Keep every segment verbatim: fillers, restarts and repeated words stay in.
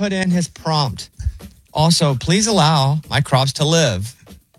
put in his prompt. Also, please allow my crops to live.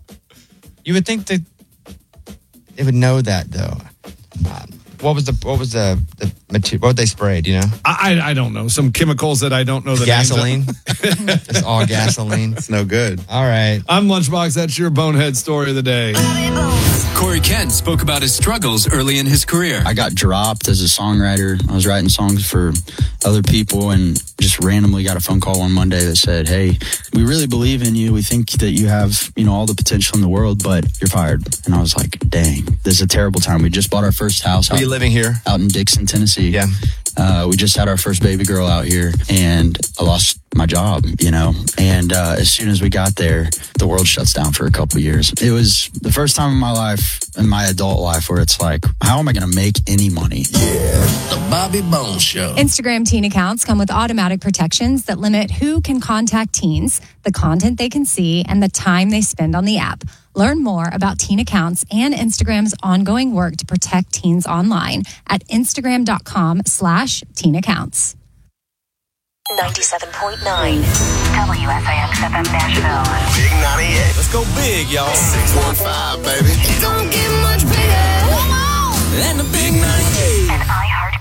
You would think that they would know that, though. Um, what was the what was the, the material? What they sprayed? You know, I I don't know. Some chemicals that I don't know the gasoline. names of. It's all gasoline. It's no good. All right. I'm Lunchbox. That's your bonehead story of the day. Corey Kent spoke about his struggles early in his career. I got dropped as a songwriter. I was writing songs for other people and just randomly got a phone call one Monday that said, hey, we really believe in you. We think that you have, you know, all the potential in the world, but you're fired. And I was like, dang, this is a terrible time. We just bought our first house. Are you living here? Out in Dixon, Tennessee. Yeah. Uh, we just had our first baby girl out here, and I lost my job, you know. And uh, as soon as we got there, the world shuts down for a couple of years. It was the first time in my life, in my adult life, where it's like, how am I going to make any money? Yeah, the Bobby Bones Show. Instagram teen accounts come with automatic protections that limit who can contact teens, the content they can see, and the time they spend on the app. Learn more about teen accounts and Instagram's ongoing work to protect teens online at Instagram.com slash teen accounts. ninety-seven point nine W S I X F M Nashville. Big ninety-eight. Let's go big, y'all. six one five, baby. It don't get much bigger. Come on. And the Big ninety-eight. An iHeart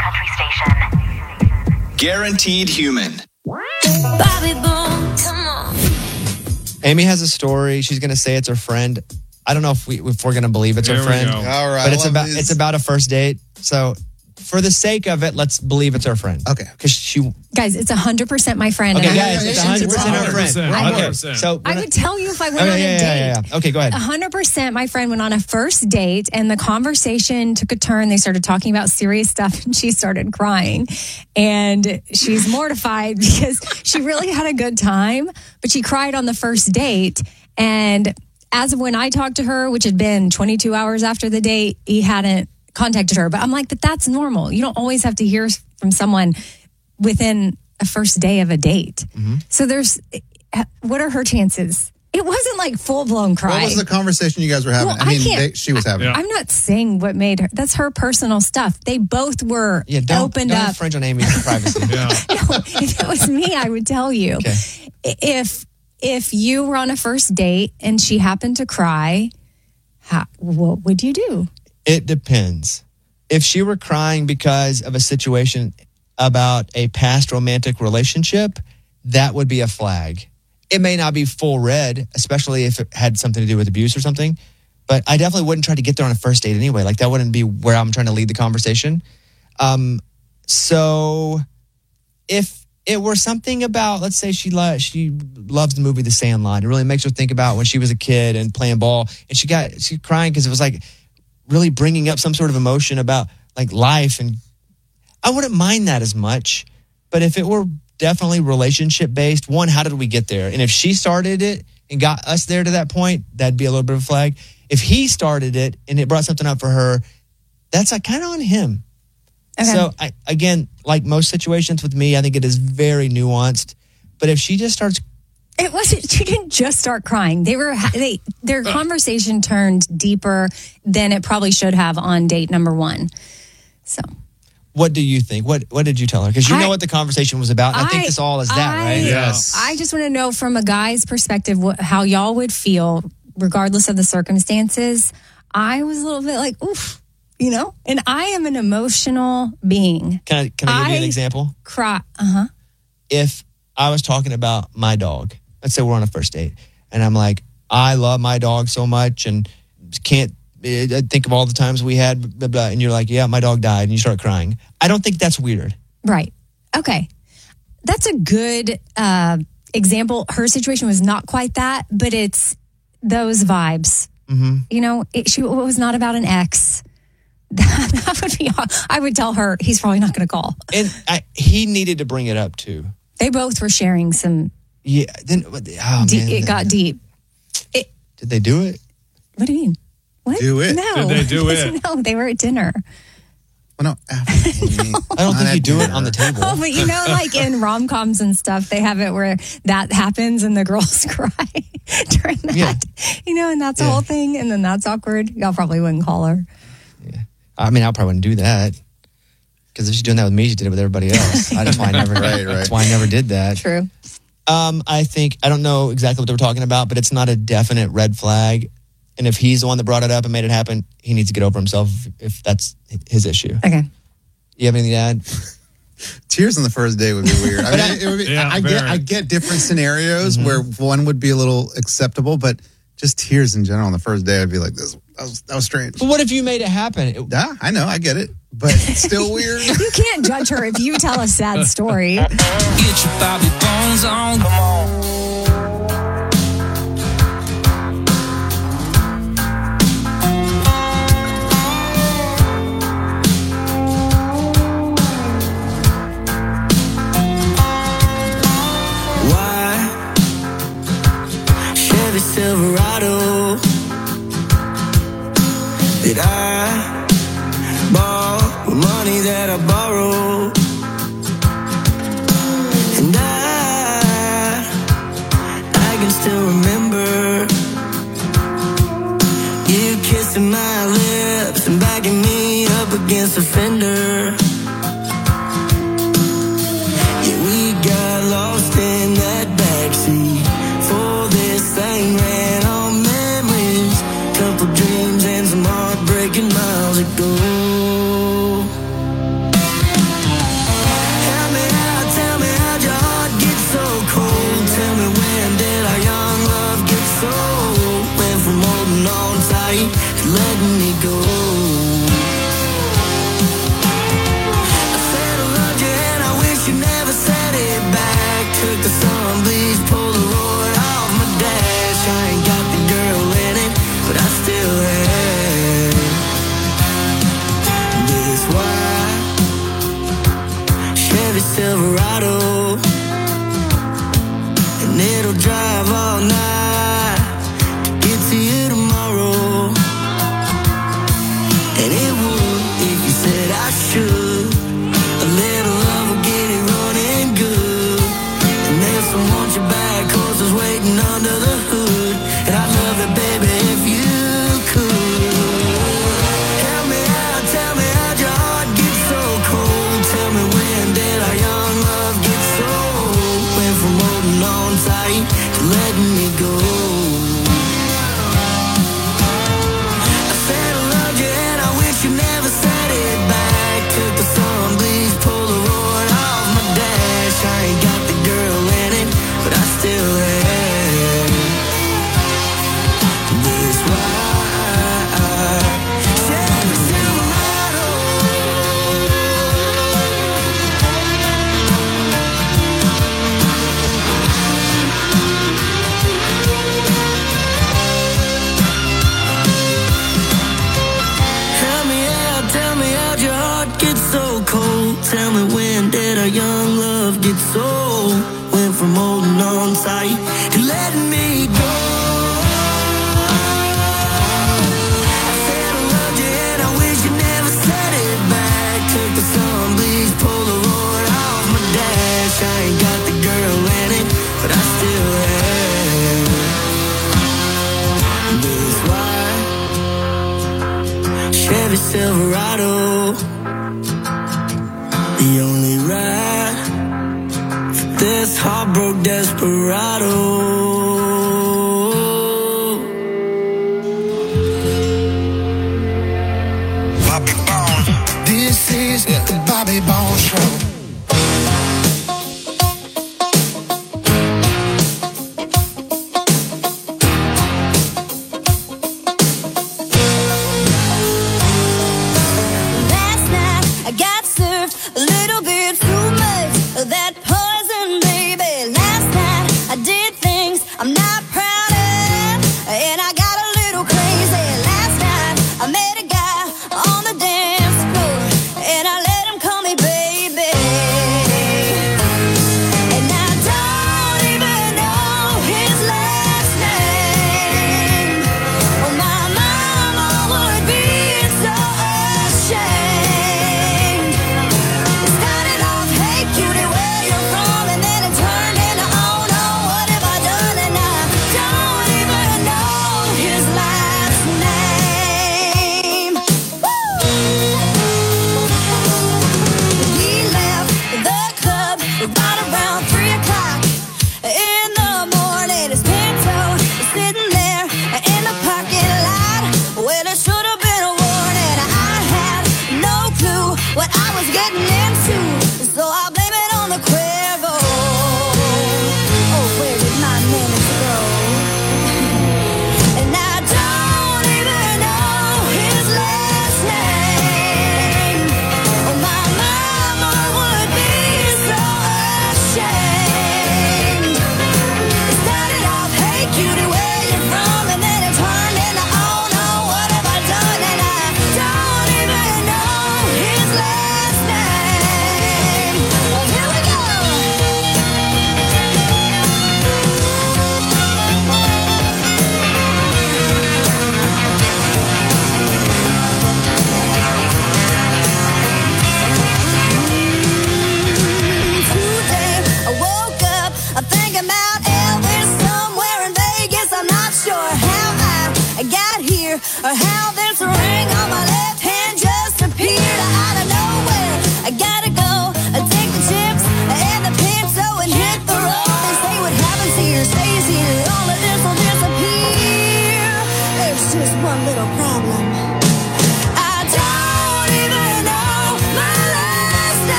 country station. Guaranteed human. Bobby Bones, come on. Amy has a story. She's going to say it's her friend. I don't know if we if we're going to believe it's There her we friend. go. All right. But it's I love about these. it's about a first date. So for the sake of it, let's believe it's her friend. Okay. Because she. Guys, it's one hundred percent my friend. Okay, and I guys, have it's permission one hundred to percent tell her her. friend. one hundred Okay. percent. So I would tell you if I went Okay, on a yeah, date. yeah, yeah, yeah. Okay, go ahead. one hundred percent my friend went on a first date and the conversation took a turn. They started talking about serious stuff and she started crying. And she's mortified because she really had a good time, but she cried on the first date. And as of when I talked to her, which had been twenty-two hours after the date, he hadn't contacted her. But I'm like, but that's normal. You don't always have to hear from someone within a first day of a date. Mm-hmm. So there's, what are her chances? It wasn't like full blown crying. What was the conversation you guys were having? Well, I mean, I can't- they, she was having. Yeah. I'm not saying what made her. That's her personal stuff. They both were Yeah, don't, opened don't up. infringe on Amy's privacy. Yeah. No, if it was me, I would tell you. Okay. If if you were on a first date and she happened to cry, how, what would you do? It depends. If she were crying because of a situation about a past romantic relationship, that would be a flag. It may not be full red, especially if it had something to do with abuse or something. But I definitely wouldn't try to get there on a first date anyway. Like that wouldn't be where I'm trying to lead the conversation. Um, so if it were something about, let's say she lo- she loves the movie The Sandlot. It really makes her think about when she was a kid and playing ball, and she got she crying because it was like really bringing up some sort of emotion about like life, and I wouldn't mind that as much. But if it were definitely relationship based, one, how did we get there? And if she started it and got us there to that point, that'd be a little bit of a flag. If he started it and it brought something up for her, that's like kind of on him. Okay. So I, again, like most situations with me, I think it is very nuanced. But if she just starts, It wasn't. She didn't just start crying. They were. They their conversation turned deeper than it probably should have on date number one. So. what do you think? What What did you tell her? Because you I- know what the conversation was about. And I, think this all is that, I- right? Yes. I just want to know from a guy's perspective what, how y'all would feel, regardless of the circumstances. I was a little bit like, oof, you know. And I am an emotional being. Can I Can I give you an I- example? Cry. Uh huh. If I was talking about my dog, let's say we're on a first date, and I'm like, I love my dog so much, and can't uh, think of all the times we had, blah, blah, and you're like, yeah, my dog died, and you start crying. I don't think that's weird. Right. Okay. That's a good uh, example. Her situation was not quite that, but it's those vibes. Mm-hmm. You know, it, she it was not about an ex. That, that would be. I would tell her he's probably not going to call. And I, he needed to bring it up too. They both were sharing some. Yeah. Then oh, de- man, it got deep. It, Did they do it? what do you mean? What? Do it. No. Did they do it? No, they were at dinner. Well, no, after, I don't think you do it on the table. Oh, but you know, like in rom coms and stuff, they have it where that happens and the girls cry during that. Yeah. You know, and that's the Yeah. whole thing, and then that's awkward. Y'all probably wouldn't call her. I mean, I probably wouldn't do that. Because if she's doing that with me, she did it with everybody else. That's why I never. Right, right. That's why I never did that. True. Um, I think I don't know exactly what they were talking about, but it's not a definite red flag. And if he's the one that brought it up and made it happen, he needs to get over himself if, if that's his issue. Okay. You have anything to add? Tears on the first day would be weird. I mean, it would be, Yeah, I very. get I get different scenarios where one would be a little acceptable, but just tears in general on the first day, I'd be like, this that was, that was strange. But what if you made it happen? It- Yeah, I know, I get it, but it's still weird. You can't judge her if you tell a sad story. Get your Bobby Bones on. Come on. Silverado that I bought with money that I borrowed, and I I can still remember you kissing my lips and backing me up against the fender. Yeah, we got lost in that backseat. For this thing ran on memories, couple dreams and some heartbreaking miles ago. Help me out, tell me how'd your heart get so cold? Tell me when did our young love get so old? Went from holding on tight to letting me go. I said I loved you and I wish you never said it back. Took the sun, please pull the Lord off my dash. I ain't got the girl in it, but I still have this white Chevy Silverado, and it'll drive all night to get to you tomorrow. And it would if you said I should. A little love will get it running good. And there's some want you back horses waiting under the hood. And I'd love it, baby, if you could. Help me out, tell me how'd your heart get so cold? Tell me when did our young love get so old? Went from holding on tight to letting me go. I said I loved you and I wish you never said it back. Took the sun, please pull the Lord off my dash. I ain't got the girl in it, but I still have this white Chevy Silverado. Help me out, tell me how'd your heart get so cold? Tell me when did our young love get so old? Went from holding on tight to letting me go. I said I loved you and I wish you never said it back. Took the sun, please pull the Lord off my dash. I ain't got the girl in it, but I still have this white Chevy Silverado. The only ride for this heartbroken desperado. Bobby Bones. This is the Bobby Bones Show. Last night I got served a little bit too much of that poison, baby. Last night I did things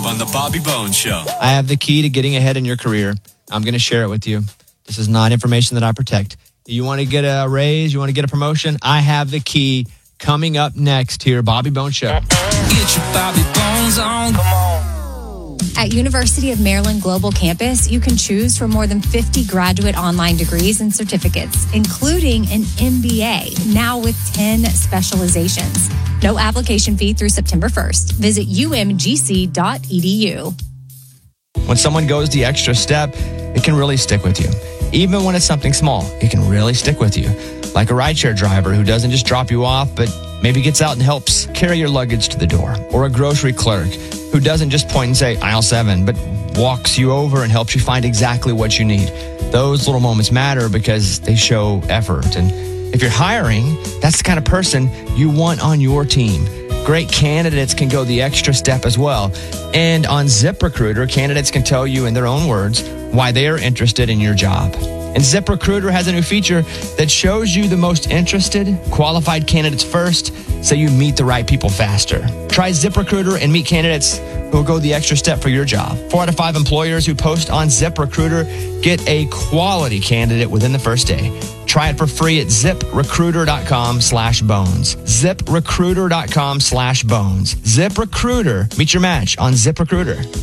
on the Bobby Bones Show. I have the key to getting ahead in your career. I'm going to share it with you. This is not information that I protect. You want to get a raise? You want to get a promotion? I have the key. Coming up next here, Bobby Bones Show. Get your Bobby Bones on. Come on. At University of Maryland Global Campus, you can choose from more than fifty graduate online degrees and certificates, including an M B A, now with ten specializations. No application fee through September first. Visit u m g c dot e d u. When someone goes the extra step, it can really stick with you. Even when it's something small, it can really stick with you. Like a rideshare driver who doesn't just drop you off, but maybe gets out and helps carry your luggage to the door. Or a grocery clerk who doesn't just point and say aisle seven, but walks you over and helps you find exactly what you need. Those little moments matter because they show effort. And if you're hiring, that's the kind of person you want on your team. Great candidates can go the extra step as well. And on ZipRecruiter, candidates can tell you in their own words why they are interested in your job. And ZipRecruiter has a new feature that shows you the most interested, qualified candidates first, so you meet the right people faster. Try ZipRecruiter and meet candidates who will go the extra step for your job. Four out of five employers who post on ZipRecruiter get a quality candidate within the first day. Try it for free at ziprecruiter.com slash bones. ziprecruiter.com slash bones. ZipRecruiter. Meet your match on ZipRecruiter.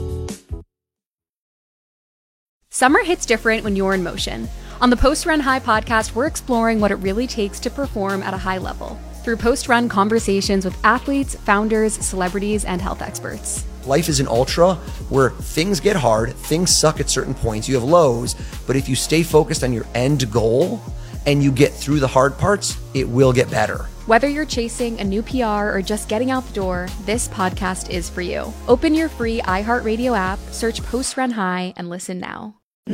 Summer hits different when you're in motion. On the Post Run High podcast, we're exploring what it really takes to perform at a high level through post-run conversations with athletes, founders, celebrities, and health experts. Life is an ultra where things get hard, things suck at certain points, you have lows, but if you stay focused on your end goal and you get through the hard parts, it will get better. Whether you're chasing a new P R or just getting out the door, this podcast is for you. Open your free iHeartRadio app, search Post Run High, and listen now.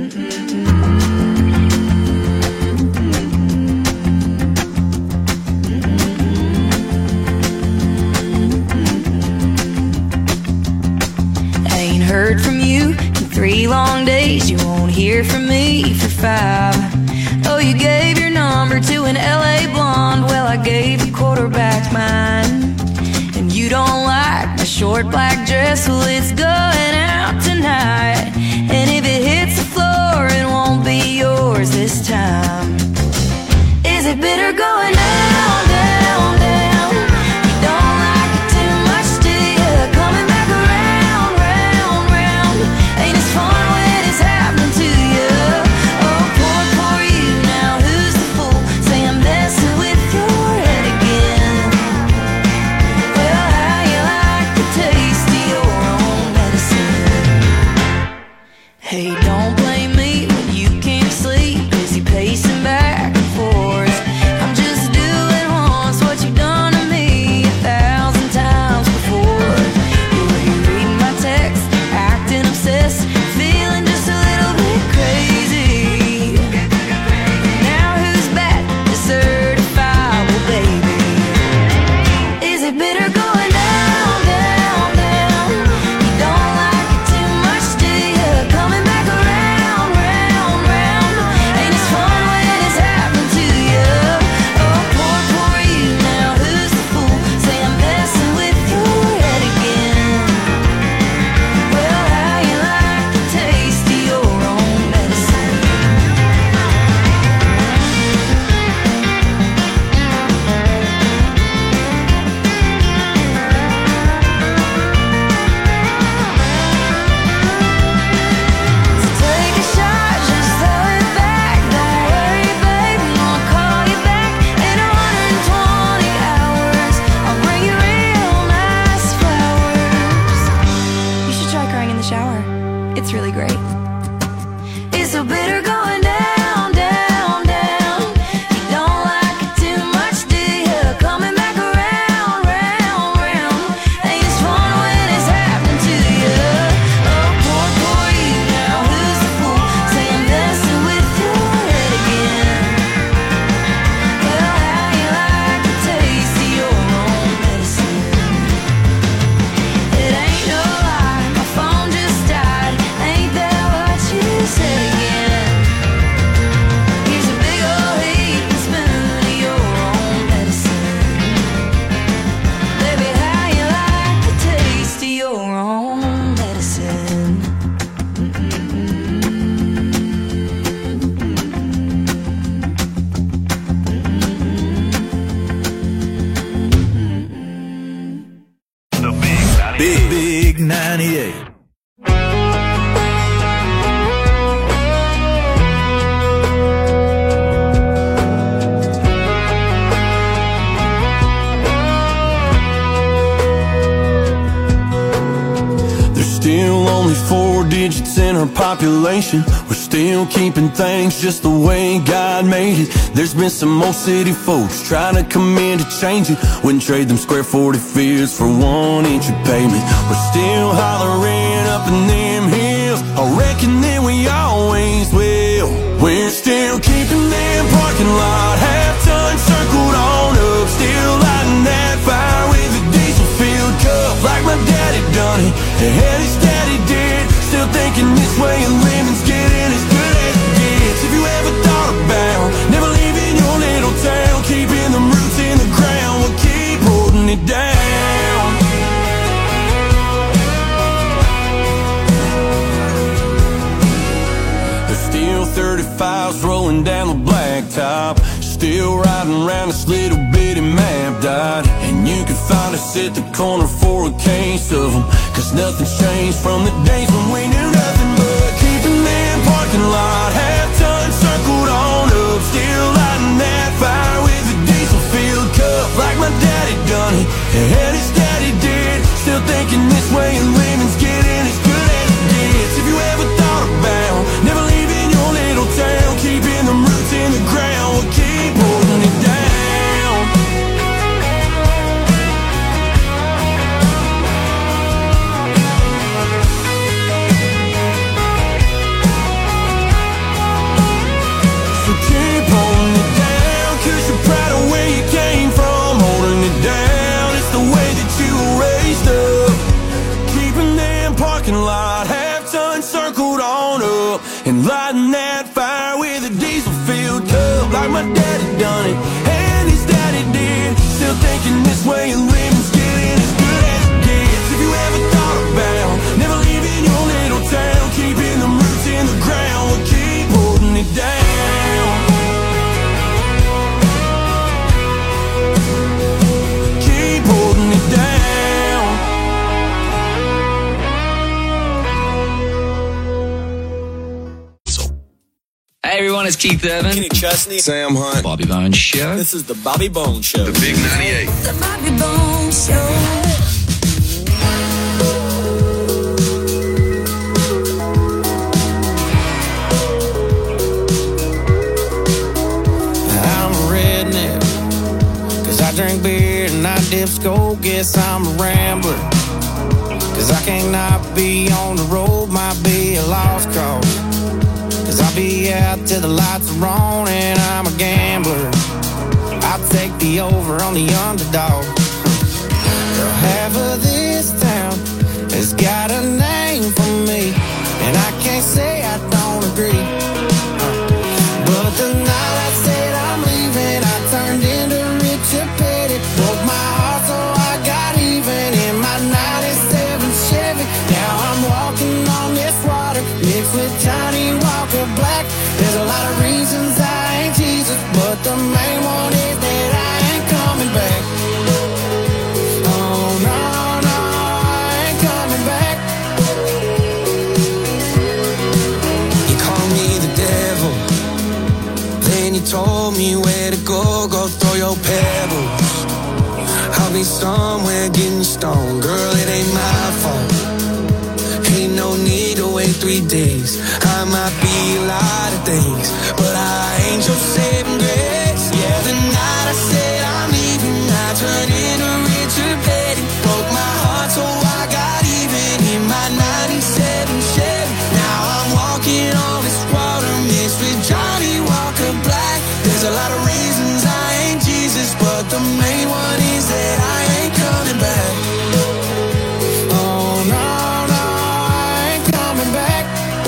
Ain't heard from you in three long days. You won't hear from me for five. Oh, you gave your number to an L A blonde. Well, I gave the quarterback mine. And you don't like my short black dress. Well, it's going out tonight. And if it hits the floor, it won't be yours this time. Is it bitter going down, down, down? You don't like it too much, do you? Coming back around, round, round. Ain't as fun when it's happening to you. Oh, poor, poor you. Now who's the fool? Say I'm messing with your head again. Well, how you like the taste of your own medicine? Hey, don't blame me when you can't sleep. Busy pacing back and forth. I'm just digits in our population. We're still keeping things just the way God made it. There's been some old city folks trying to come in to change it. Wouldn't trade them square forty fields for one inch of pavement. We're still hollering up in them hills. I reckon that we always will. We're still keeping them parking lot half-ton circled on up. Still lighting that fire with a diesel-filled cup, like my daddy done it, and his daddy did. Still thinking this way and living's getting as good as it gets. If you ever thought about never leaving your little town, keeping them roots in the ground, we'll keep holding it down. There's still thirty-fives rolling down the blacktop, still riding around this little bitty map dot. And you can find us at the corner for a case of them, cause nothing's changed from the days when we knew nothing but keeping them parking lot half-ton circled on up. Still lighting that fire with a diesel-filled cup, like my daddy done it, and his daddy did. Still thinking this way and living's getting as good as it gets. If you ever thought about never leaving your little town, keeping them roots in the ground, we'll keep holding it down. So keep holding it down, cause you're proud of where you came from. Holding it down, it's the way that you were raised up. Keeping them parking lot half-ton circled on up, and lighting that fire with a diesel-filled cup, like my daddy done it, and his daddy did. Still thinking this way and living's getting as good as it gets. If you ever thought about never leaving your little town, keeping them roots in the ground, we'll keep holding it down. Keep holding it down. Hey everyone, it's Keith Urban, Kenny Chesney, Sam Hunt, Bobby Bones Show. This is the Bobby Bones Show. The Big ninety-eight. The Bobby Bones Show. I'm a redneck, cause I drink beer and I dip skull. Guess I'm a rambler, cause I can't not be on the road. Might be a lost cause, cause I'll be out till the lights are on. And I'm a gambler, I'll take the over on the underdog. Girl, half of this town has got a name for me, and I can't say I don't agree. But the night I said I'm leaving, I turned into Richard Petty. Broke my heart so I got even in my ninety-seven Chevy. Now I'm walking on this water mixed with Johnny Walker Black. There's a lot of reasons I ain't Jesus, but the main one is that I ain't coming back. Oh no, no, I ain't coming back. You call me the devil, then you told me where to go. Go throw your pebbles, I'll be somewhere getting stoned. Girl, it ain't my fault, ain't no need to wait three days. I might be a lot of things, but I ain't your saving grace. Yeah, the night I said I'm leaving, I turned into Richard Petty. Broke my heart so I got even in my ninety-seven Chevy. Now I'm walking on this water mixed with Johnny Walker Black. There's a lot of reasons I ain't Jesus, but the main one is that I ain't coming back. Oh no, no, I ain't coming back.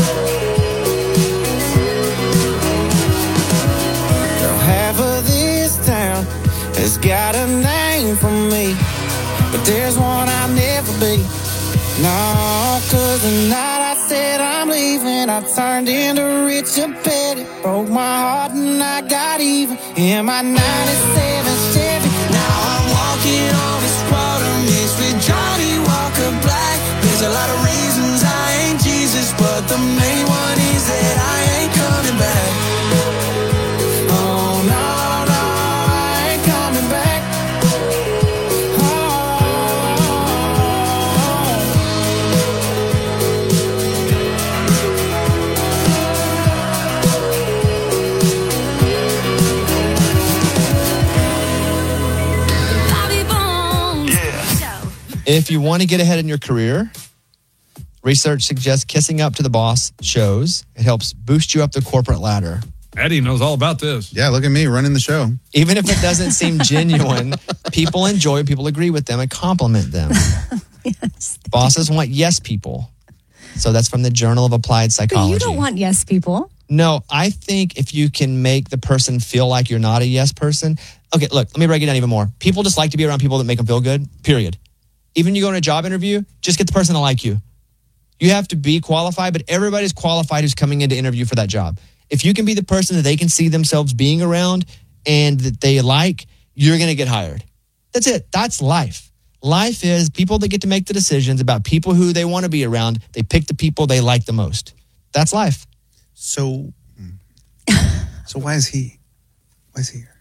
Girl, half of this town has got a name for me, but there's one I'll never be. No, cause the night I said I'm leaving, I turned into Richard Petty. Broke my heart and I got even in my ninety-seven Chevy. Now I'm walking on this water mixed with Johnny Walker Black. There's a lot of reasons I ain't Jesus, but the main one is that I ain't coming back. Oh no, no, I ain't coming back. Oh. If you want to get ahead in your career, research suggests kissing up to the boss shows. It helps boost you up the corporate ladder. Eddie knows all about this. Yeah, look at me running the show. Even if it doesn't seem genuine, people enjoy it, people agree with them and compliment them. Yes. Bosses want yes people. So that's from the Journal of Applied But Psychology. you don't want yes people. No, I think if you can make the person feel like you're not a yes person. Okay, look, let me break it down even more. People just like to be around people that make them feel good, period. Even you go in a job interview, just get the person to like you. You have to be qualified, but everybody's qualified who's coming in to interview for that job. If you can be the person that they can see themselves being around and that they like, you're going to get hired. That's it. That's life. Life is people that get to make the decisions about people who they want to be around. They pick the people they like the most. That's life. So, so why is he? Why is he here?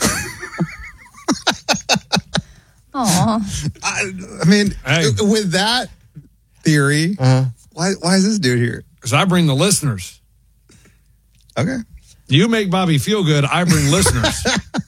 Aw. I, I mean, Hey. with that theory, Uh-huh. why why is this dude here? Because I bring the listeners. Okay. You make Bobby feel good. I bring listeners.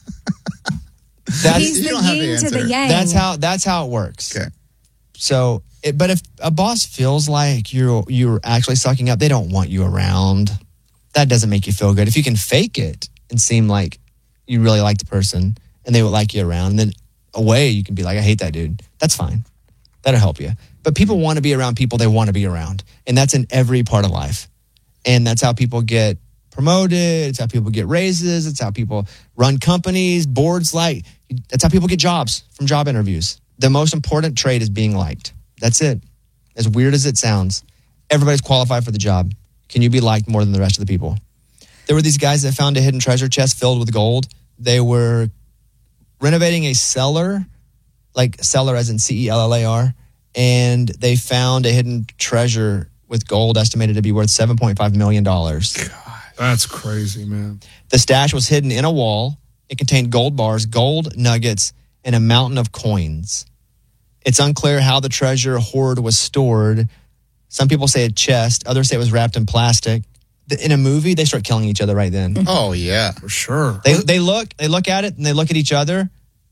That's, He's you the don't have the yin to the answer. yang. that's how that's how it works. Okay. So, it, but if a boss feels like you're you're actually sucking up, they don't want you around. That doesn't make you feel good. If you can fake it and seem like you really like the person and they would like you around, and then away you can be like, I hate that dude. That's fine. That'll help you. But people want to be around people they want to be around, and that's in every part of life. And that's how people get promoted. It's how people get raises. It's how people run companies, boards. Like that's how people get jobs from job interviews. The most important trait is being liked. That's it. As weird as it sounds, everybody's qualified for the job. Can you be liked more than the rest of the people? There were these guys that found a hidden treasure chest filled with gold. They were renovating a cellar, like cellar as in C E L L A R, and they found a hidden treasure with gold estimated to be worth seven point five million dollars. That's crazy, man. The stash was hidden in a wall. It contained gold bars, gold nuggets, and a mountain of coins. It's unclear how the treasure hoard was stored. Some people say a chest. Others say it was wrapped in plastic. In a movie, they start killing each other right then. Oh yeah, For sure. They they look they look at it and they look at each other,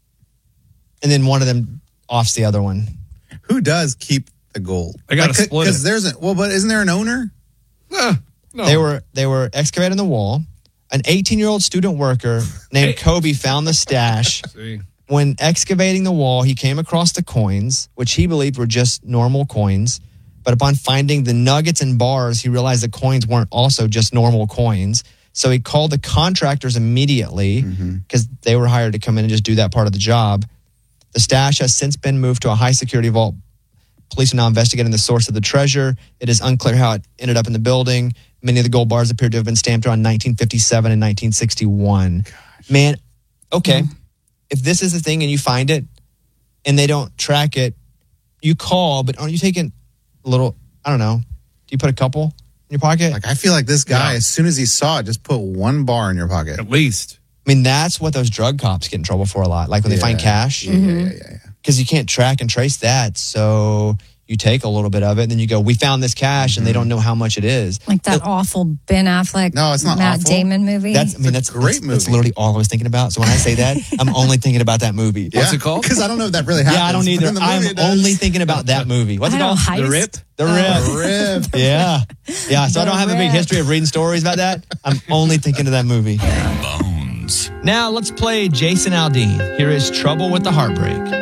and then one of them offs the other one. who does keep the gold? They gotta Like, split Because it. there's a well, but isn't there an owner? Eh, no. They were they were excavating the wall. An eighteen-year-old student worker named Kobe found the stash. See. When excavating the wall, he came across the coins, which he believed were just normal coins. But upon finding the nuggets and bars, he realized the coins weren't also just normal coins. So he called the contractors immediately because they were hired to come in and just do that part of the job. The stash has since been moved to a high-security vault. Police are now investigating the source of the treasure. It is unclear how it ended up in the building. Many of the gold bars appear to have been stamped around nineteen fifty-seven and nineteen sixty-one. Man, okay. If this is the thing and you find it and they don't track it, you call, but aren't you taking a little, I don't know, do you put a couple in your pocket? Like I feel like this guy, Yeah. as soon as he saw it, just put one bar in your pocket. At least. I mean, that's what those drug cops get in trouble for a lot. Like when they find cash, Yeah, yeah, yeah, yeah. because you can't track and trace that. So you take a little bit of it and then you go, we found this cash, and they don't know how much it is. Like that awful Ben Affleck, No, it's not Matt awful. Damon movie. That's, I mean, that's a great that's, that's movie. literally all I was thinking about. So when I say that, I'm only thinking about that movie. What's it called? Because I don't know if that really happens. Yeah, I don't but either. in the movie I'm it does. only thinking about that movie. What's I it don't called? know, The Heist? Rip? The Oh. Rip. Rip. Yeah. Yeah. So I The don't have a big Rip. history of reading stories about that. I'm only thinking of that movie. Bones. Now let's play Jason Aldean. Here is Trouble with the Heartbreak.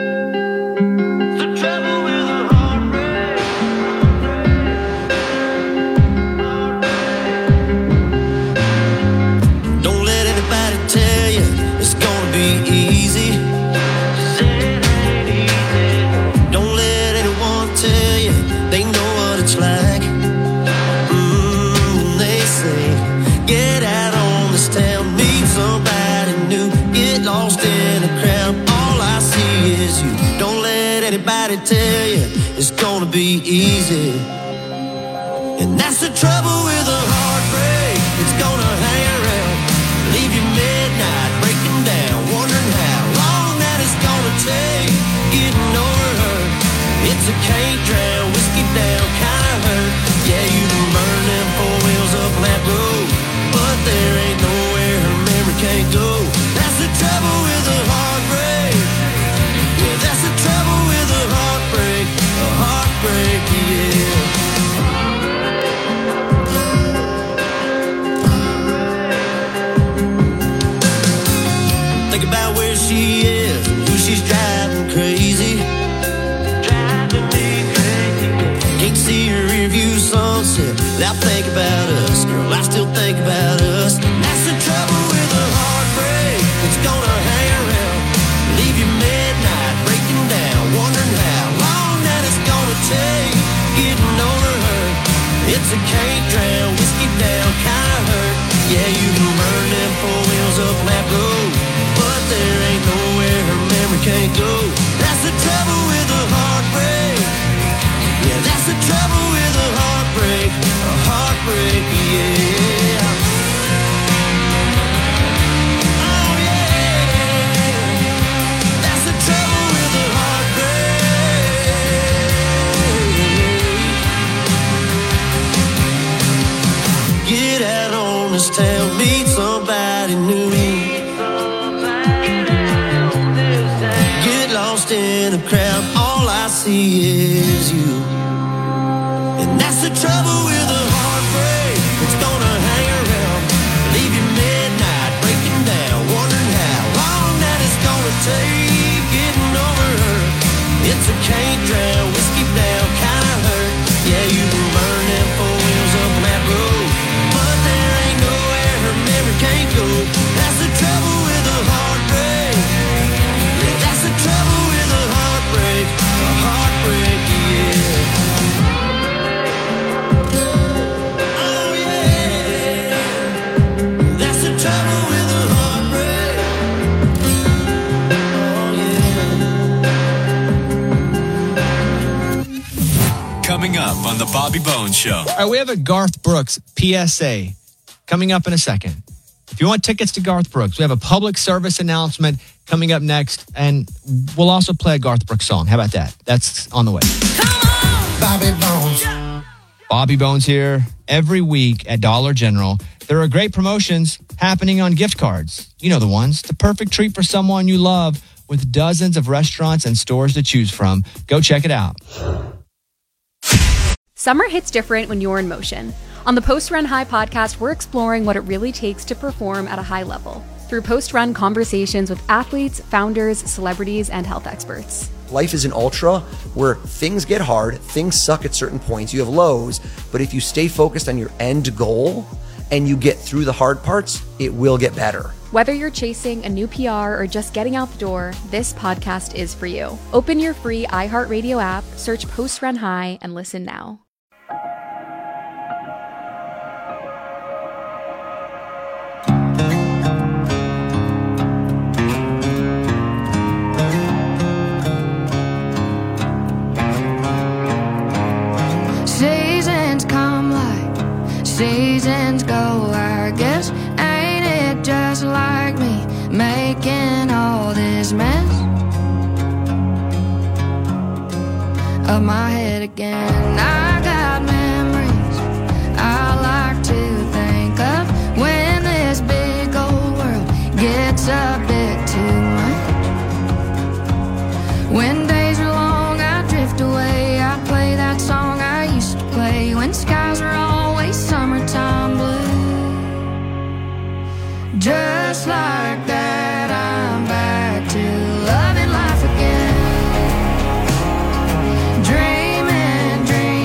Don't let anybody tell you it's gonna be easy. Don't let anyone tell you they know what it's like. Mm, they say, get out on this town, meet somebody new, get lost in a crowd. All I see is you. Don't let anybody tell you it's gonna be easy. And that's the trouble with a heartbreak. It's gonna hang around, leave you midnight, breaking down, wondering how long that it's gonna take getting over her. It's a can't drown, whiskey down kind of hurt. Yeah, you can burn them four wheels up on that road, but there ain't nowhere her memory can't go. That's the trouble with a heartbreak. Yeah, that's the trouble with a heartbreak. she is, who she's driving crazy. Driving me crazy. Can't see her rearview sunset without thinking about us. Girl, I still think about us. That's the trouble with a heartbreak. It's gonna hang around, leave you midnight, breaking down, wondering how long that it's gonna take getting over her. It's a can't drown, whiskey down, kinda hurt. Yeah, you can burn them four wheels up that road, but there ain't nowhere her memory can't go. That's the trouble with a heartbreak. Yeah, that's the trouble with a heartbreak. A heartbreak, yeah. Oh, yeah. That's the trouble with a heartbreak. Get out on this town, meet somebody new. Get lost in a crowd, all I see is you. And that's the trouble with a heartbreak. It's gonna hang around, leave you midnight, breaking down, wondering how long that it's gonna take getting over her. It's a can't drown, whiskey down, kinda hurt. Yeah, you can burn them four wheels up that road, but there ain't nowhere her memory can't go. That's the trouble with a heartbreak. Yeah, that's the trouble with a heartbreak. A heartbreak, yeah. Oh, yeah. That's the trouble with a heartbreak. Oh, yeah. Coming up on the Bobby Bones Show. All right, we have a Garth Brooks P S A coming up in a second. If you want tickets to Garth Brooks, we have a public service announcement coming up next, and we'll also play a Garth Brooks song. How about that? That's on the way. Bobby Bones. Bobby Bones here every week at Dollar General. There are great promotions happening on gift cards. You know the ones. The perfect treat for someone you love with dozens of restaurants and stores to choose from. Go check it out. Summer hits different when you're in motion. On the Post Run High podcast, we're exploring what it really takes to perform at a high level through post-run conversations with athletes, founders, celebrities, and health experts. Life is an ultra where things get hard, things suck at certain points, you have lows, but if you stay focused on your end goal and you get through the hard parts, it will get better. Whether you're chasing a new P R or just getting out the door, this podcast is for you. Open your free iHeartRadio app, search Post Run High, and listen now. Seasons come like seasons go, I guess. Ain't it just like me making all this mess of my head again? I got memories I like to think of when this big old world gets a bit too much. When days are long, I drift away. I play that song I used to play when skies are always summertime blue. Just like that, I'm back to loving life again. Dreaming, dreaming.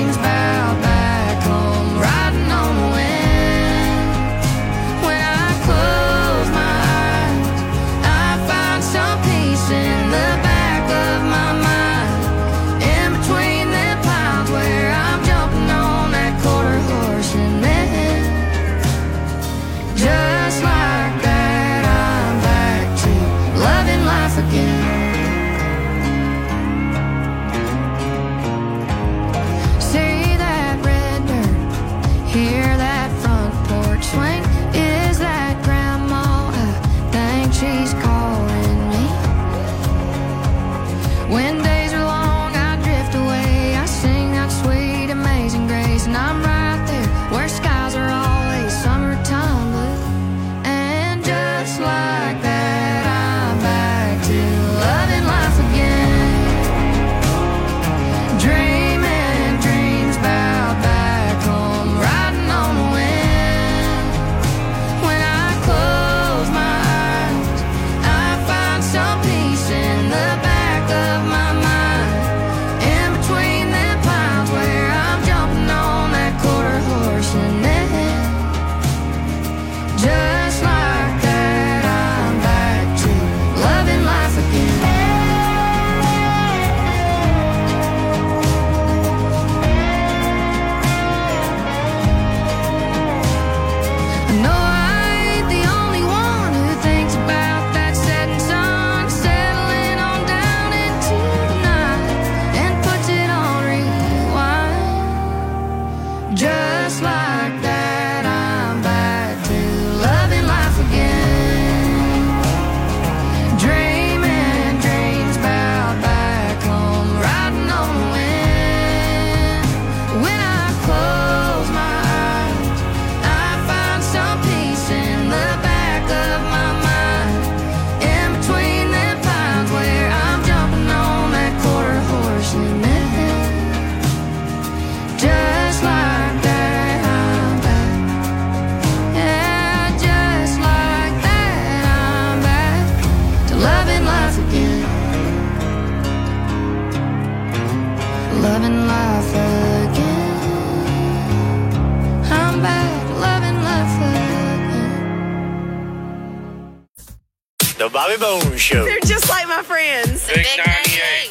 Bobby Bones Show. They're just like my friends. Big ninety-eight.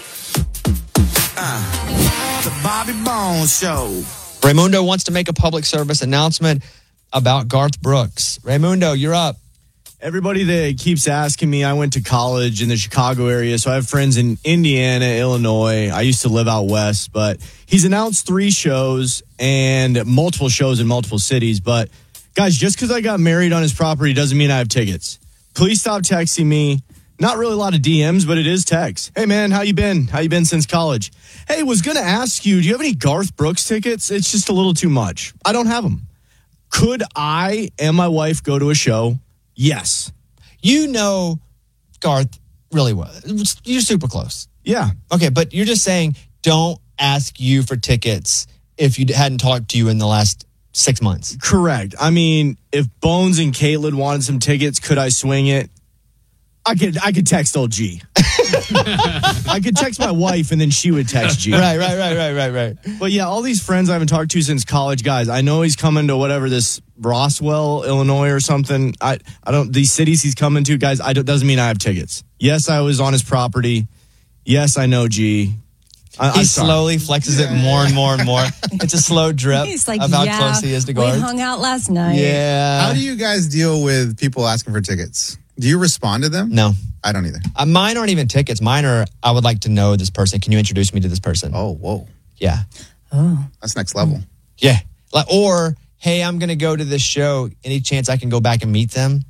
Uh, the Bobby Bones Show. Raymundo wants to make a public service announcement about Garth Brooks. Raymundo, you're up. Everybody that keeps asking me, I went to college in the Chicago area, so I have friends in Indiana, Illinois. I used to live out west, but he's announced three shows and multiple shows in multiple cities. But guys, just because I got married on his property doesn't mean I have tickets. Please stop texting me. Not really a lot of D Ms, but it is text. Hey man, how you been? How you been since college? Hey, was going to ask you, do you have any Garth Brooks tickets? It's just a little too much. I don't have them. Could I and my wife go to a show? Yes. You know Garth really well. You're super close. Yeah. Okay, but you're just saying don't ask you for tickets if you hadn't talked to you in the last six months. Correct. I mean, if Bones and Caitlin wanted some tickets, could I swing it? I could I could text old G. I could text my wife and then she would text G. Right, right, right, right, right, right. But yeah, all these friends I haven't talked to since college, guys. I know he's coming to whatever this Roswell, Illinois or something. I I don't these cities he's coming to, guys. I don't, doesn't mean I have tickets. Yes, I was on his property. Yes, I know G. I, he I'm sorry. slowly flexes it more and more and more. It's a slow drip He's like, of how yeah, close he is to Garth. we hung out last night. Yeah. How do you guys deal with people asking for tickets? Do you respond to them? No. I don't either. Uh, mine aren't even tickets. Mine are, I would like to know this person. Can you introduce me to this person? Oh, whoa. Yeah. Oh. That's next level. Yeah. Like, or, hey, I'm going to go to this show. Any chance I can go back and meet them?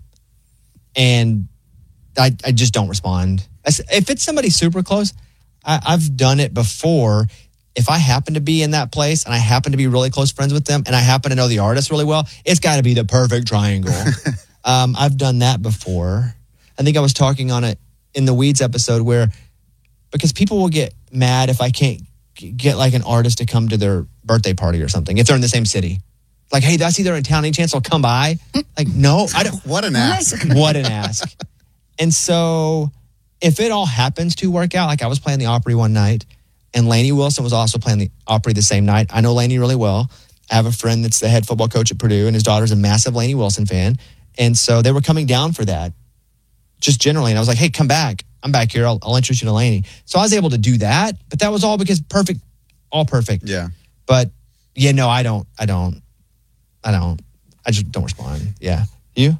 And I, I just don't respond. If it's somebody super close, I, I've done it before. If I happen to be in that place and I happen to be really close friends with them and I happen to know the artist really well, it's got to be the perfect triangle. um, I've done that before. I think I was talking on it in the Weeds episode where, because people will get mad if I can't get like an artist to come to their birthday party or something, if they're in the same city. Like, hey, that's either in town. Any chance I'll come by? Like, no, I don't. What an ask. What an ask. And so if it all happens to work out, like I was playing the Opry one night and Lainey Wilson was also playing the Opry the same night. I know Lainey really well. I have a friend that's the head football coach at Purdue and his daughter's a massive Lainey Wilson fan. And so they were coming down for that just generally. And I was like, hey, come back. I'm back here. I'll, I'll introduce you to Lainey. So I was able to do that, but that was all because perfect, all perfect. Yeah. But yeah, no, I don't, I don't, I don't, I just don't respond. Yeah. You?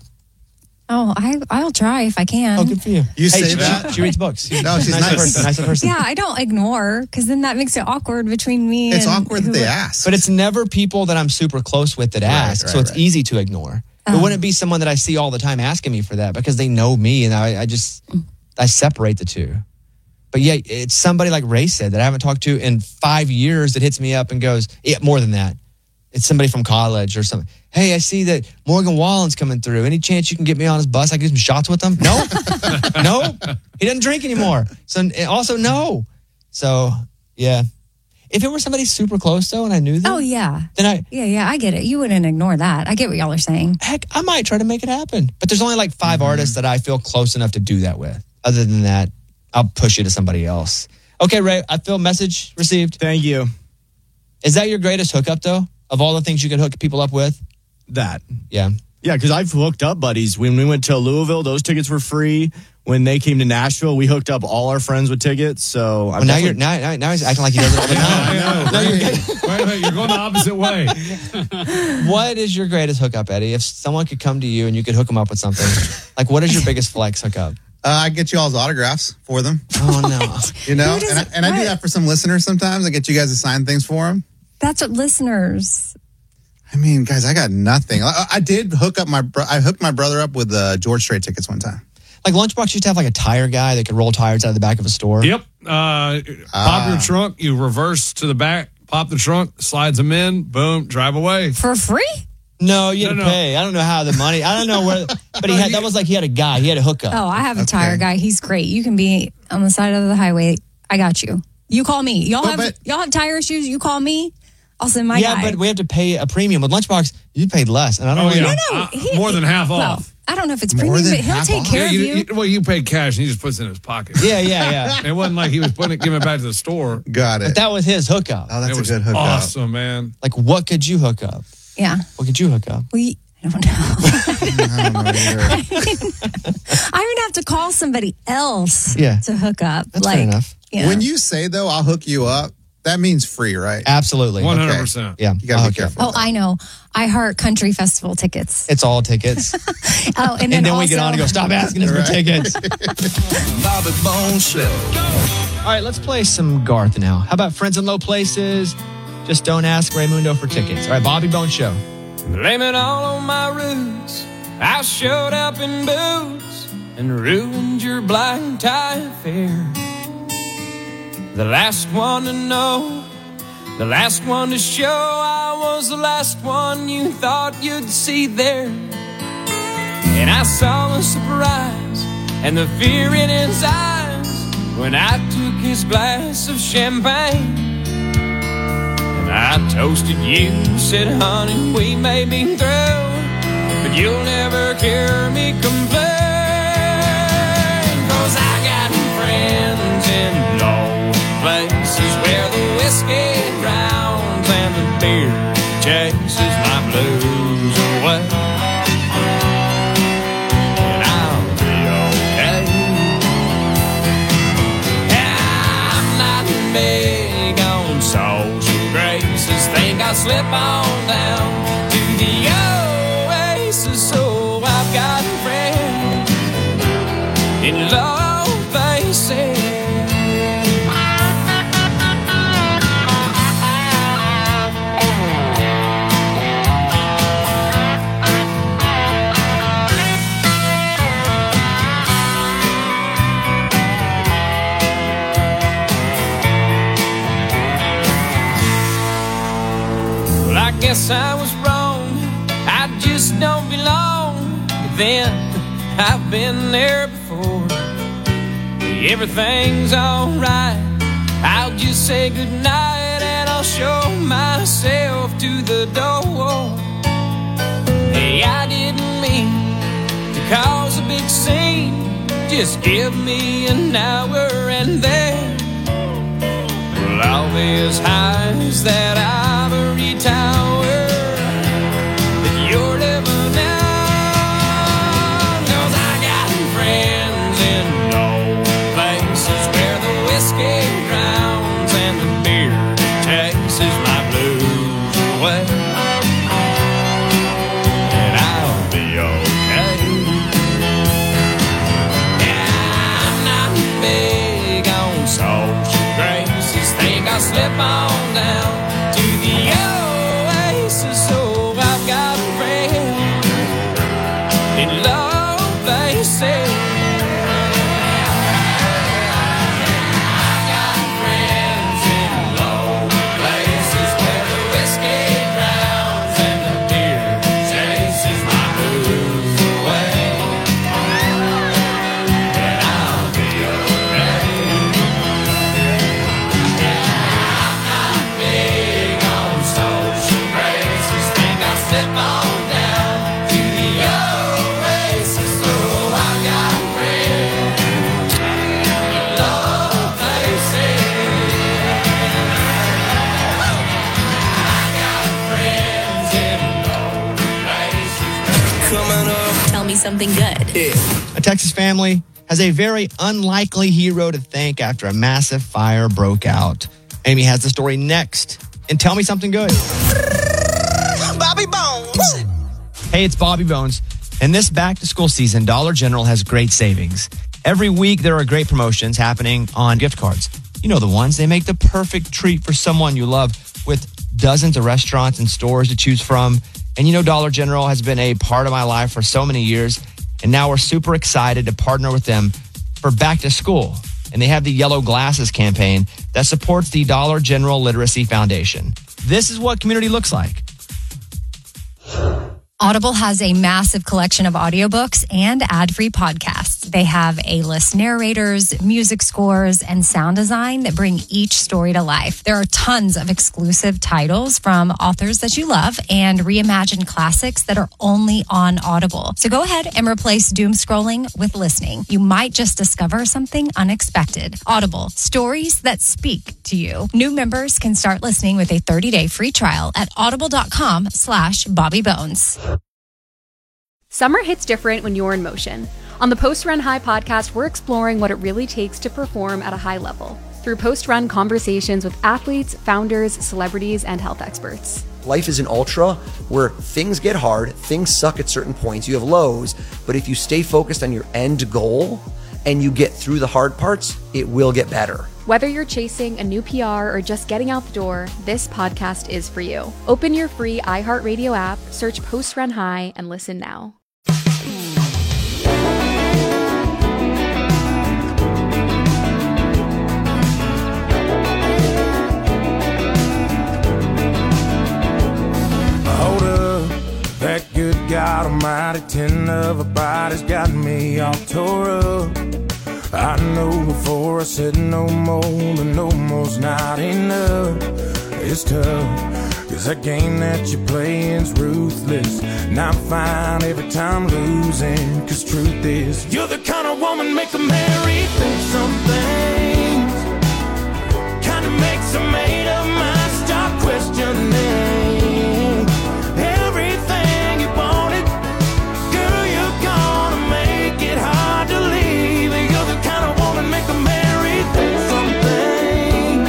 Oh, I, I'll try if I can. Oh, good for you. You Hey, say she, that? She, she reads books. No, she's nice. nice. Person, nice person. Yeah, I don't ignore because then that makes it awkward between me It's and awkward that who- they ask. But it's never people that I'm super close with that ask. right, so it's right. easy to ignore. Oh. It wouldn't be someone that I see all the time asking me for that because they know me and I, I just, I separate the two. But yeah, it's somebody like Ray said that I haven't talked to in five years that hits me up and goes, yeah, more than that. It's somebody from college or something. Hey, I see that Morgan Wallen's coming through. Any chance you can get me on his bus? I can do some shots with him? No, no, he doesn't drink anymore. So also no. So yeah, if it were somebody super close though, and I knew them, Oh, yeah. then I Yeah, yeah, I get it. You wouldn't ignore that. I get what y'all are saying. heck, I might try to make it happen. But there's only like five artists that I feel close enough to do that with. Other than that, I'll push you to somebody else. Okay, Ray, I feel message received. Thank you. Is that your greatest hookup though? Of all the things you could hook people up with? That. Yeah. Yeah, because I've hooked up buddies. When we went to Louisville, those tickets were free. When they came to Nashville, we hooked up all our friends with tickets. So Well, now you're now, now now he's acting like he does it all the time. I know. No, you're Wait, wait, wait, you're going the opposite way. What is your greatest hookup, Eddie? If someone could come to you and you could hook them up with something, like what is your biggest flex hookup? Uh, I get you all's autographs for them. Oh no! You know, Who does and I, it- and I do what? that for some listeners sometimes. I get you guys to sign things for them. That's what listeners. I mean, guys, I got nothing. I, I did hook up my bro- I hooked my brother up with uh, George Strait tickets one time. Like Lunchbox used to have like a tire guy that could roll tires out of the back of a store. Yep. Uh, pop your trunk, you reverse to the back, pop the trunk, slides them in, boom, drive away. For free? No, you had No, to no. pay. I don't know how the money. I don't know where, but he had. That was like he had a guy. He had a hookup. Oh, I have a tire guy. He's great. You can be on the side of the highway. I got you. You call me. Y'all But- have but- y'all have tire issues. You call me. I'll send my yeah, guy. but we have to pay a premium with Lunchbox. You paid less, and I don't Oh, really. yeah. No, no, Uh, he- more than half well, off. I don't know if it's More premium, than but he'll half take off? care Yeah, of you, you. you- well, you paid cash and he just puts it in his pocket. Yeah, yeah, yeah. It wasn't like he was putting it, giving it back to the store. Got it. But that was his hookup. oh, that's it a was good hookup. awesome, man. Like, what could you hook up? Yeah. What could you hook up? We I don't know. I don't know either. I would have to call somebody else Yeah. to hook up. That's like, fair enough. Yeah. When you say, though, I'll hook you up, that means free, right? Absolutely. one hundred percent. Yeah. You got to I'll be hook you up. careful. Oh, I know. I heart country festival tickets. It's all tickets. Oh, and and then, then we also, get on and go, stop asking us for tickets. Bobby Bone Show. All right, let's play some Garth now. How about Friends in Low Places? Just don't ask Raymundo for tickets. All right, Bobby Bone Show. Blame it all on my roots. I showed up in boots and ruined your black tie affair. The last one to know, the last one to show, I was the last one you thought you'd see there. And I saw the surprise and the fear in his eyes when I took his glass of champagne. And I toasted you, said, honey, we may be through, but you'll never hear me complain. 'Cause I got friends in low places where the whiskey drowns and the beer chases my blues away. And I'll be okay. I'm not big on social graces. Think I'll slip on down to the oasis. So I've got friends in low places. Well, I guess I was wrong. I just don't belong. But then I've been there before. Everything's alright. I'll just say goodnight and I'll show myself to the door. Hey, I didn't mean to cause a big scene. Just give me an hour and then well, all these highs that ivory tower that you're living on. 'Cause I got friends in low places where the whiskey drowns and the beer chases my blues away. And I'll be okay. Yeah, I'm not big on social graces. Think I'll slip on down to the oasis. So I've got friends in low places. I got friends in low places where the whiskey drowns and the beer chases my blues away. And I'll be okay. Big on social graces. Think I'll slip on down to the oasis. So I got friends in low places. I got friends in low places. Coming up. Tell me something good. A Texas family has a very unlikely hero to thank after a massive fire broke out. Amy has the story next. And tell me something good. Bobby Bones. Hey, it's Bobby Bones. And this back to school season, Dollar General has great savings. Every week, there are great promotions happening on gift cards. You know the ones. They make the perfect treat for someone you love with dozens of restaurants and stores to choose from. And you know, Dollar General has been a part of my life for so many years. And now we're super excited to partner with them for back to school. And they have the Yellow Glasses campaign that supports the Dollar General Literacy Foundation. This is what community looks like. Audible has a massive collection of audiobooks and ad-free podcasts. They have A-list narrators, music scores, and sound design that bring each story to life. There are tons of exclusive titles from authors that you love and reimagined classics that are only on Audible. So go ahead and replace doom scrolling with listening. You might just discover something unexpected. Audible, stories that speak to you. New members can start listening with a thirty-day free trial at audible.com slash Bobby Bones. Summer hits different when you're in motion. On the Post Run High podcast, we're exploring what it really takes to perform at a high level through post-run conversations with athletes, founders, celebrities, and health experts. Life is an ultra where things get hard, things suck at certain points, you have lows, but if you stay focused on your end goal and you get through the hard parts, it will get better. Whether you're chasing a new P R or just getting out the door, this podcast is for you. Open your free iHeartRadio app, search Post Run High, and listen now. Hold up, that good God Almighty, ten of a body's got me all tore up. I know before I said no more, but no more's not enough. It's tough, cause that game that you're playing's ruthless. Not fine every time losing, cause truth is, you're the kind of woman make a marry, think some things. Kinda makes a made of mind, stop questioning. Everything you wanted, girl, you're gonna make it hard to leave. You're the kind of woman make a marry, think something.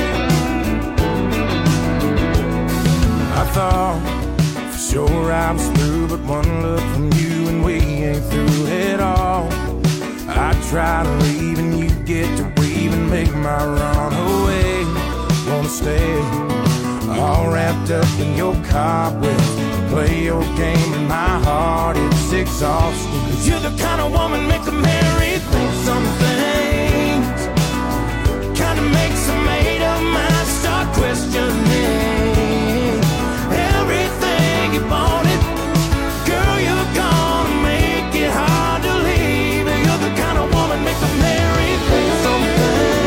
I thought for sure I was through, but one look from you and we ain't through at all. I try to leave and you get to weave and make my run away. Wanna stay all wrapped up in your cobwebs, play your game and my heart, it's exhausting. Cause you're the kind of woman make a marry, think some things. Kinda makes a made of mind, start questioning. Everything you wanted, girl, you're gonna make it hard to leave. You're the kind of woman make a marry, think some things.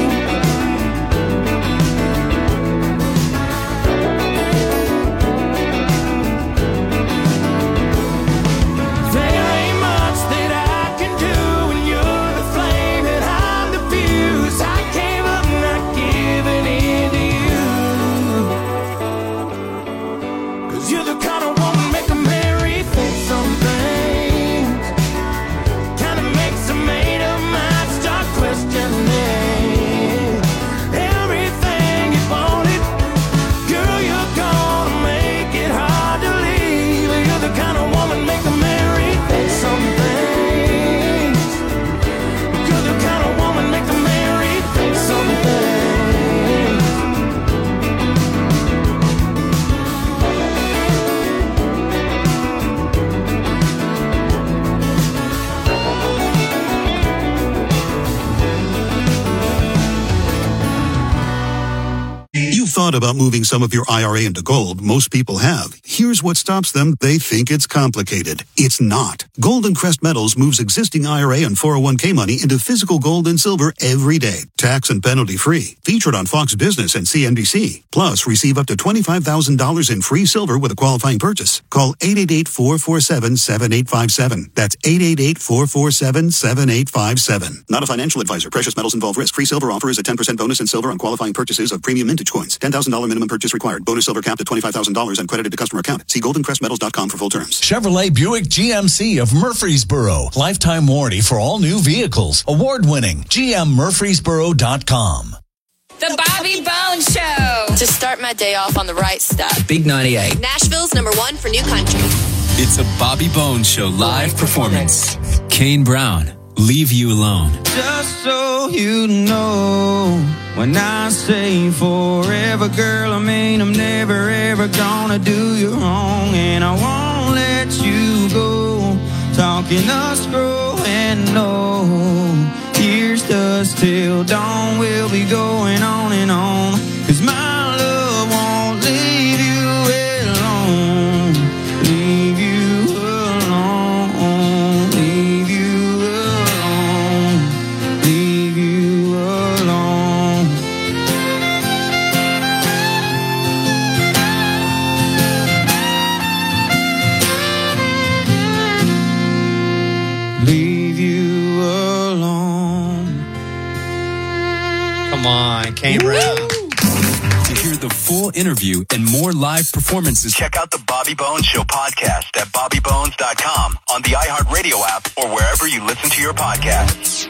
Thought about moving some of your I R A into gold. Most people have. Here's what stops them. They think it's complicated. It's not. Golden Crest Metals moves existing I R A and four oh one k money into physical gold and silver every day. Tax and penalty free. Featured on Fox Business and C N B C. Plus, receive up to twenty-five thousand dollars in free silver with a qualifying purchase. Call eight eight eight, four four seven, seven eight five seven. That's eight eight eight, four four seven, seven eight five seven. Not a financial advisor. Precious metals involve risk. Free silver offer is a ten percent bonus in silver on qualifying purchases of premium mintage coins. ten thousand dollars minimum purchase required. Bonus silver capped at twenty-five thousand dollars and credited to customer account. See golden crest metals dot com for full terms. Chevrolet Buick G M C of Murfreesboro. Lifetime warranty for all new vehicles. Award-winning. G M Murfreesboro dot com. The Bobby Bones Show. To start my day off on the right stuff. Big ninety-eight. Nashville's number one for new country. It's a Bobby Bones Show live performance. Kane Brown, Leave You Alone. Just so you know, when I say forever, girl, I mean I'm never ever gonna do you wrong. And I won't let you go, talking us growing old. Here's dust till dawn, we'll be going on and on. Cause my love won't leave you alone. Leave you alone. Leave you alone. Leave you alone. Leave you alone. Come on, Kane Brown. hear the full interview and more live performances, check out the Bobby Bones Show podcast at bobby bones dot com, on the iHeartRadio app, or wherever you listen to your podcasts.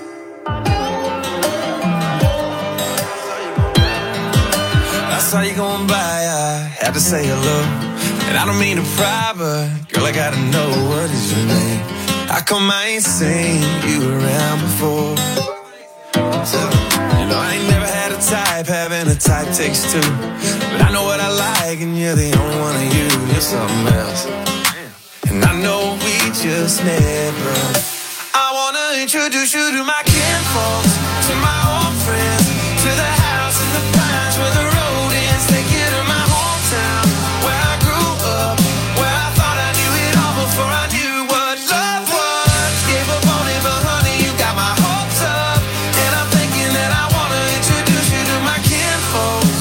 I saw you going by, I had to say hello. And I don't mean to pry, but girl, I gotta know, what is your name? How come I ain't seen you around before? So, you know, I ain't never had a type, having a type takes two. But I know what I like, and you're the only one of you. You're something else. And I know we just never. I wanna introduce you to my kinfolks, to my old friends, to the house in the pines where the road ends. Take you to my hometown, where I grew up, where I thought I knew it all before I knew what love was. Gave up on it, but honey, you got my hopes up. And I'm thinking that I wanna introduce you to my kinfolks.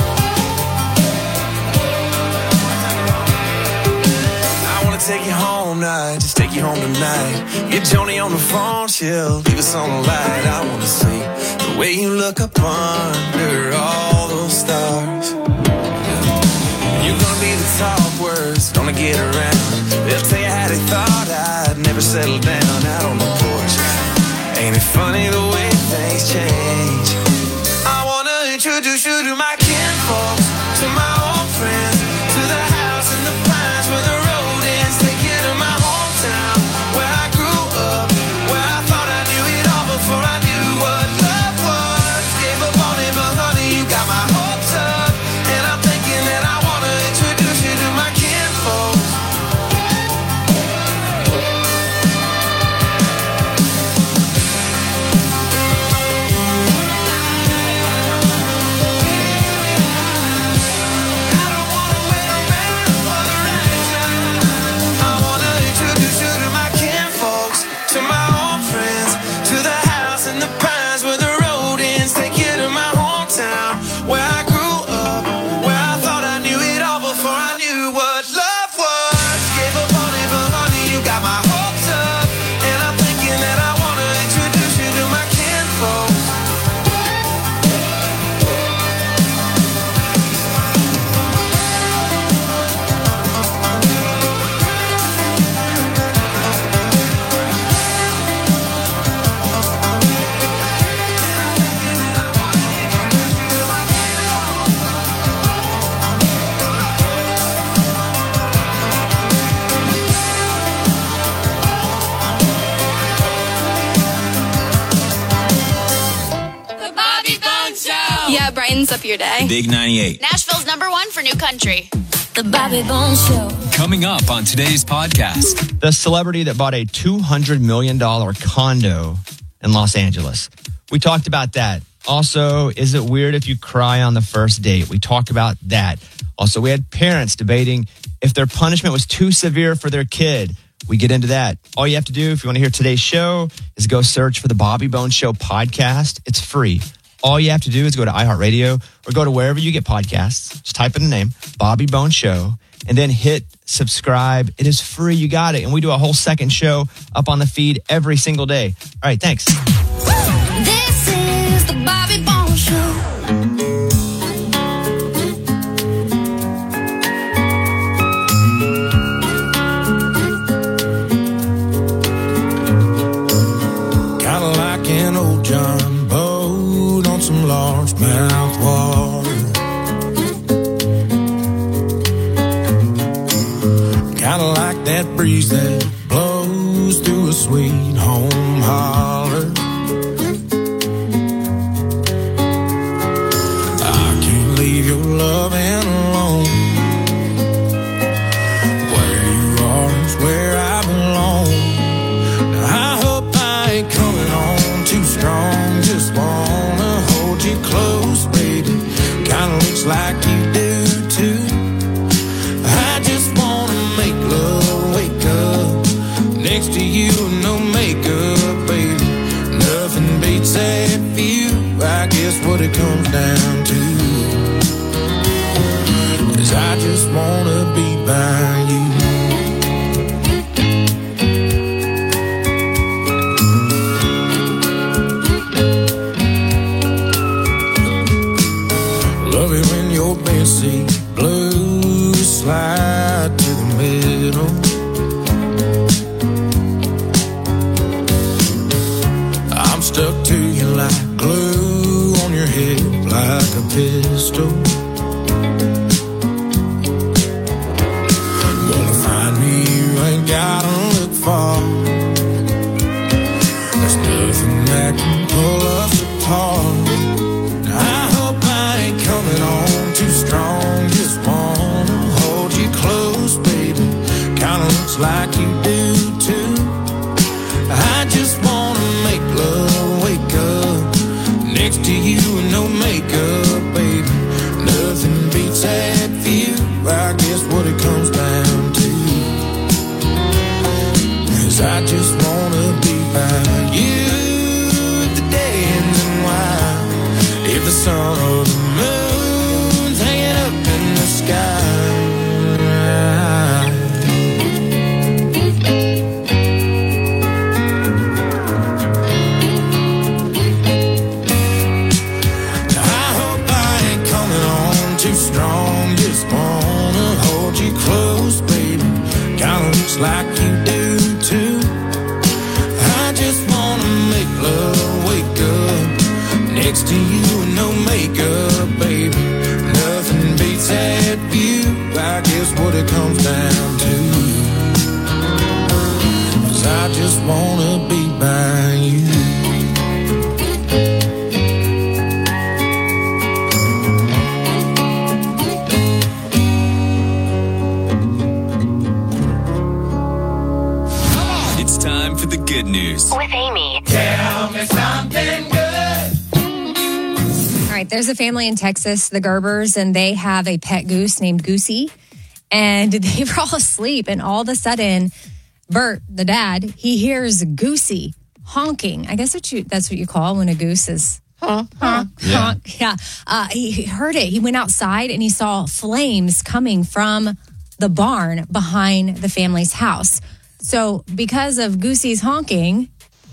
I wanna take you home now, just take you home tonight. Get Joni on the phone, she'll leave us on the light. I wanna see the way you look up under all those stars. You're gonna be the top words, gonna get around. They'll tell you how they thought I'd never settle down out on the porch. Ain't it funny the way things change? I wanna introduce you to my kinfolks, to my old friends, to the house in the pines where the road ends. Take you to my hometown, where I grew up, where I thought I knew it all before I knew what love was. Gave up on it, but honey, you got my hopes up. And I'm thinking that I wanna introduce you to my kinfolks. I wanna introduce you to my kinfolks, to my old friends, to the house in the pines where the road ends. Take you to my hometown, where I grew up, where I thought I knew it all before I knew what love was. Gave up on it, but honey, you got my hopes up. And I'm thinking that I wanna introduce you to my kinfolks. The Bobby Bones Show. Yeah, brightens up your day. Big ninety-eight. Nashville's number one for new country. The Bobby Bones Show. Coming up on today's podcast. The celebrity that bought a two hundred million dollars condo in Los Angeles. We talked about that. Also, is it weird if you cry on the first date? We talked about that. Also, we had parents debating if their punishment was too severe for their kid. We get into that. All you have to do if you want to hear today's show is go search for the Bobby Bones Show podcast. It's free. All you have to do is go to iHeartRadio or go to wherever you get podcasts. Just type in the name, Bobby Bones Show, and then hit subscribe. It is free. You got it. And we do a whole second show up on the feed every single day. All right, thanks. This is the Bobby Bones Show. Kinda like an old John boat on some largemouth water. Kinda like that breeze that blows through a sweet home holler. I can't leave your loving alone. Where you are is where I belong. I hope I ain't coming on too strong. Just wanna hold you close, baby. Kinda looks like you do too. I just wanna make love, wake up next to you, no makeup, baby. Nothing beats that view. I guess what it comes down to is I just wanna be by you. Love it when can't see. Blue slide to the middle. I'm stuck to you like glue on your hip, like a pistol. Wanna find me, you ain't gotta look far. There's nothing that can pull us apart. I hope I ain't coming on too strong. Just wanna hold you close, baby. Kinda looks like you do too. I just wanna make love, wake up next to you with no makeup, baby. Nothing beats that view. I guess what it comes down to is I just wanna be by you. If the day ends and why, if the sun or the moon's hanging up in the sky. I hope I ain't coming on too strong. Just wanna hold you close, baby. Kinda looks like you do too. I just wanna make love, wake up next to you with no makeup, baby. Nothing beats that view. I guess what it comes down to is I just wanna be by you. It's time for the good news. With Amy. Tell me something good. All right, there's a family in Texas, the Gerbers, and they have a pet goose named Goosey. And they were all asleep, and all of a sudden, Bert, the dad, he hears Goosey honking. I guess what you, that's what you call when a goose is honk, honk, Yeah. honk. Yeah. Uh, he heard it. He went outside, and he saw flames coming from the barn behind the family's house. So because of Goosey's honking,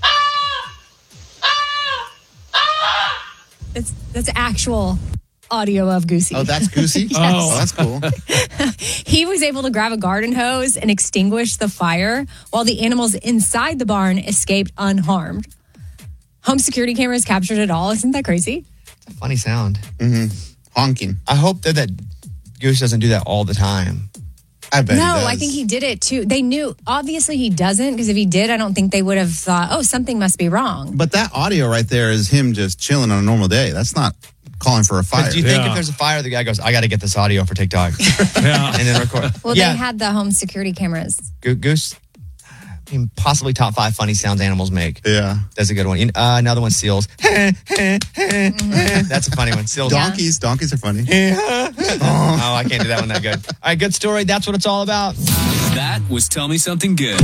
That's that's actual audio of Goosey. Oh, that's Goosey? Yes. Oh, that's cool. He was able to grab a garden hose and extinguish the fire while the animals inside the barn escaped unharmed. Home security cameras captured it all. Isn't that crazy? It's a funny sound. Mm-hmm. Honking. I hope that that goose doesn't do that all the time. I bet No, he does. I think he did it too. They knew, obviously he doesn't, because if he did, I don't think they would have thought, oh, something must be wrong. But that audio right there is him just chilling on a normal day. That's not calling for a fire. But do you think Yeah. if there's a fire, the guy goes, I got to get this audio for TikTok Yeah. and then record? Well, yeah, they had the home security cameras. Go- goose, I mean, possibly top five funny sounds animals make. Yeah. That's a good one. Uh, another one, seals. That's a funny one. Seals. Donkeys. Donkeys are funny. Oh, I can't do that one that good. All right, good story. That's what it's all about. That was Tell Me Something Good.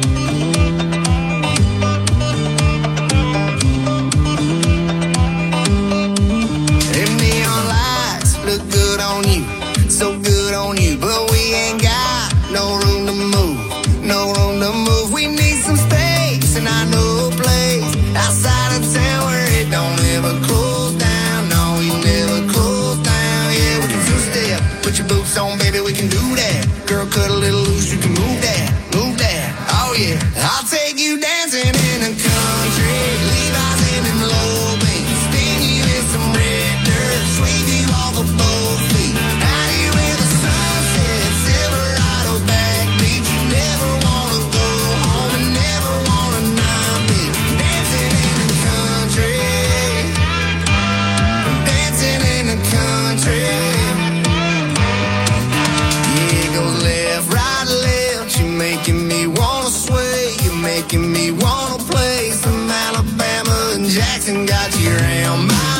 Them neon lights look good on you, so good on you, but we ain't got no room to move, no room to move. We need some space, and I know a place outside of town where it don't ever close down. No, we never close down. Yeah, we can two-step, put your boots on, baby, we can do that. Girl, cut a little loose, you can move that, move that. Oh yeah, I'll take you dancing in the country, Levi's in them low beats, spin you in some red dirt, sweep you off of both feet. Out here in the sunset, Silverado backbeat. You never wanna go home and never wanna not be dancing in the country, dancing in the country. Yeah, it goes left, right, left. You're making me wanna sway. You're making me wanna play some Alabama and Jackson. Got you around my